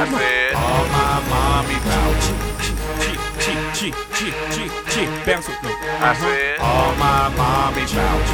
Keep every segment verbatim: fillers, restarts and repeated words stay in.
I said, all my mommy power. G, G, G, G, G, bounce with me. I said, all my mommy power.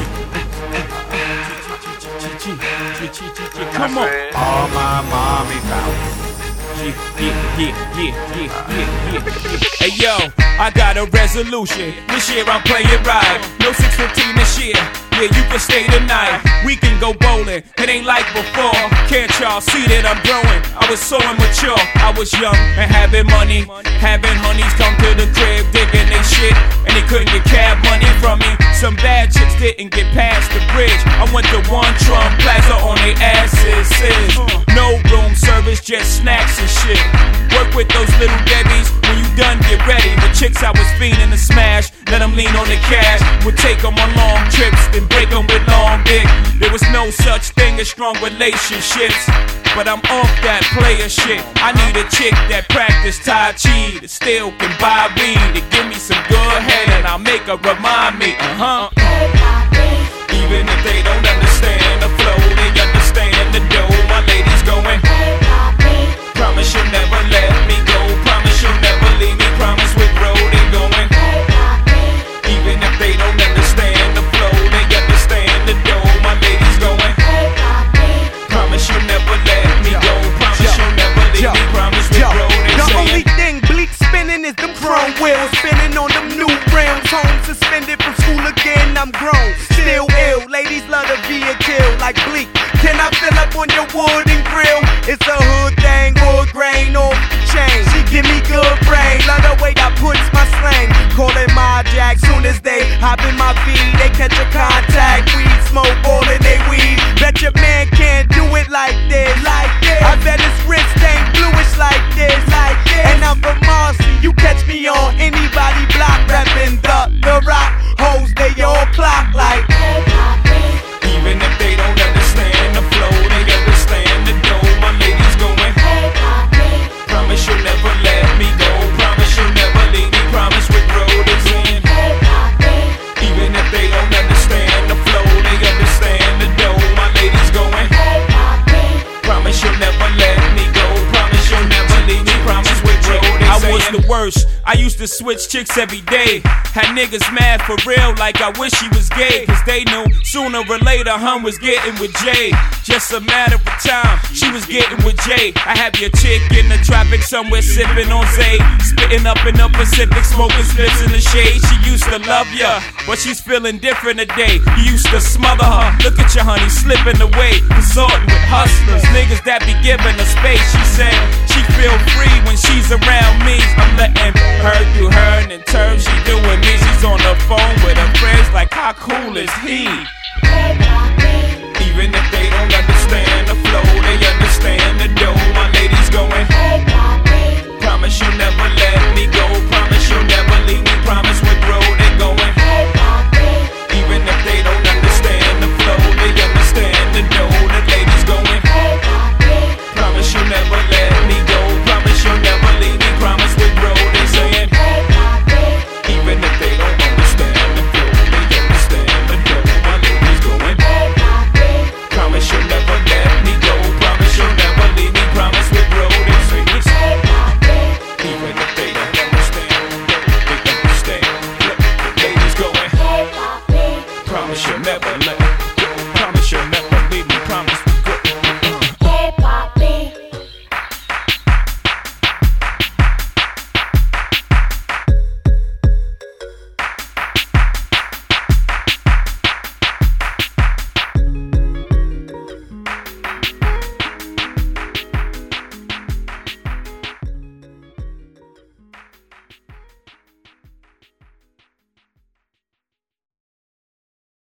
Come on. All my mommy power. Yeah, yeah, yeah, yeah, yeah, yeah, yeah. Hey yo, I got a resolution. This year I'm playing right. No six fifteen this year. Yeah, you can stay tonight. We can go bowling. It ain't like before. Can't y'all see that I'm growing? I was so immature. I was young and having money. Having honeys come to the crib, digging they shit, and they couldn't get cab money from me. Some bad chicks didn't get past the bridge. I went to One Trump Plaza on their asses. No room service, just snacks and shit. Work with those little Debbies. When you done, get ready. The chicks I was fiending to smash, let them lean on the cash. Would take them on long trips, then break them with long dick. There was no such thing as strong relationships, but I'm off that player shit. I need a chick that practice Tai Chi, that still can buy weed, to give me some good head, and I'll make her remind me, uh-huh. Even if they don't understand the flow, they understand the dough. My lady's going, promise you'll never let me go. Promise you'll never leave me. Promise with road they going. Even if they don't understand the flow, they understand the dough. My lady's going, promise you'll never let me go. Promise you'll never leave me. Promise with road they The saying. only thing bleak spinning is them chrome wheels, spinning on them new rims. Home suspended from school again, I'm grown, still ill. Ladies love to be a kill like bleak. Can I fill up on your wood and grill? It's a hood thing, wood grain off the chain. She give me good brain, love the way I puts my slang. Call it my jack, soon as they hop in my feed, they catch a contact. Weed smoke all in they weed. Bet your man can't do it like this, like this. I bet his wrist ain't bluish like this, like this. And I'm from Marcy, you catch me on anybody block, reppin' the, the rock. Hoes, they all clock like. Even if they don't understand the flow, they understand the dough. My lady's going, promise you'll never let me go. Promise you'll never leave me. Promise with road is in. Even if they don't understand the flow, they understand the dough. My lady's going, promise you'll never let me go. Promise you'll never leave me. Promise with road is in. I was the worst. I used to switch chicks every day. Had niggas mad for real, like I wish he was gay. Cause they knew sooner or later Hum was getting with Jay. Just a matter of time, she was getting with Jay. I have your chick in the traffic somewhere sipping on Zay, spitting up in the Pacific, smoking spliffs in the shade. She used to love ya, but she's feeling different today. You used to smother her, look at your honey slipping away, consorting with hustlers, niggas that be giving her space. She said she feel free when she's around me. I'm letting her do her, and in turn she doing me. She's on the phone with her friends like, how cool is he? Even if they don't understand the flow, they understand the dough. My lady's going, promise you'll never let me go. Promise you'll never leave me. Promise with road they going. Even if they don't understand the flow, they understand the dough. The lady's going, promise you'll never let me go. Promise you'll never leave me. Promise with road they saying. Even if they don't understand the flow, they understand the dough. My lady's going, promise you'll never let me go. Promise you'll never leave me. Promise with road they saying. Even if they don't understand the dough, they understand. Look, the lady's going, promise you'll never let go. Promise you'll never.